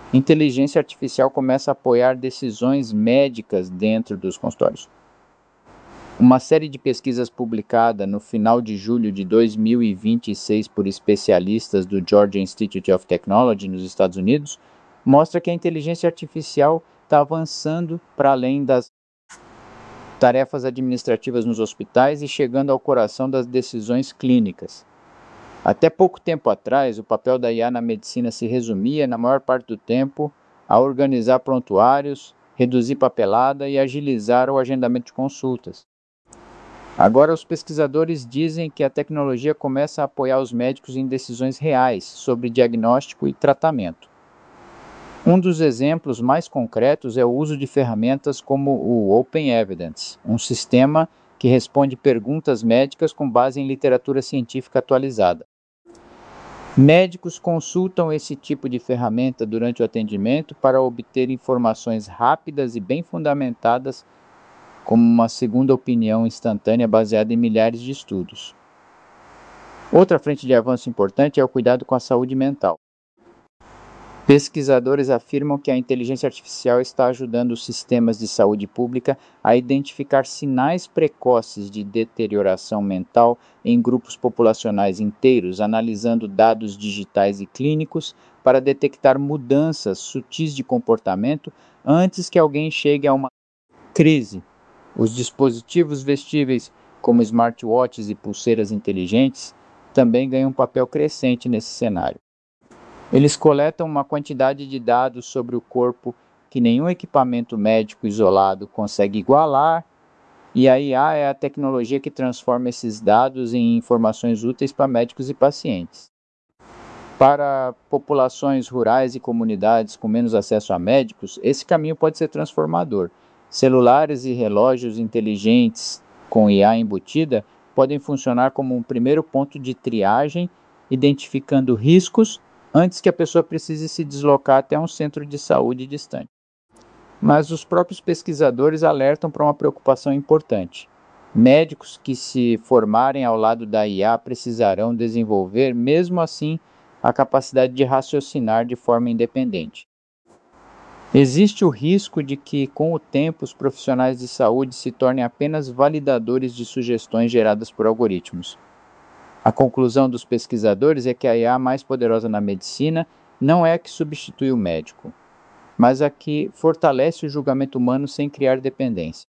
Inteligência artificial começa a apoiar decisões médicas dentro dos consultórios. Uma série de pesquisas publicada no final de julho de 2026 por especialistas do Georgia Institute of Technology nos Estados Unidos mostra que a inteligência artificial está avançando para além das tarefas administrativas nos hospitais e chegando ao coração das decisões clínicas. Até pouco tempo atrás, o papel da IA na medicina se resumia, na maior parte do tempo, a organizar prontuários, reduzir papelada e agilizar o agendamento de consultas. Agora, os pesquisadores dizem que a tecnologia começa a apoiar os médicos em decisões reais sobre diagnóstico e tratamento. Um dos exemplos mais concretos é o uso de ferramentas como o Open Evidence, um sistema que responde perguntas médicas com base em literatura científica atualizada. Médicos consultam esse tipo de ferramenta durante o atendimento para obter informações rápidas e bem fundamentadas, como uma segunda opinião instantânea baseada em milhares de estudos. Outra frente de avanço importante é o cuidado com a saúde mental. Pesquisadores afirmam que a inteligência artificial está ajudando os sistemas de saúde pública a identificar sinais precoces de deterioração mental em grupos populacionais inteiros, analisando dados digitais e clínicos para detectar mudanças sutis de comportamento antes que alguém chegue a uma crise. Os dispositivos vestíveis, como smartwatches e pulseiras inteligentes, também ganham um papel crescente nesse cenário. Eles coletam uma quantidade de dados sobre o corpo que nenhum equipamento médico isolado consegue igualar, e a IA é a tecnologia que transforma esses dados em informações úteis para médicos e pacientes. Para populações rurais e comunidades com menos acesso a médicos, esse caminho pode ser transformador. Celulares e relógios inteligentes com IA embutida podem funcionar como um primeiro ponto de triagem, identificando riscos antes que a pessoa precise se deslocar até um centro de saúde distante. Mas os próprios pesquisadores alertam para uma preocupação importante. Médicos que se formarem ao lado da IA precisarão desenvolver, mesmo assim, a capacidade de raciocinar de forma independente. Existe o risco de que, com o tempo, os profissionais de saúde se tornem apenas validadores de sugestões geradas por algoritmos. A conclusão dos pesquisadores é que a IA mais poderosa na medicina não é a que substitui o médico, mas a que fortalece o julgamento humano sem criar dependência.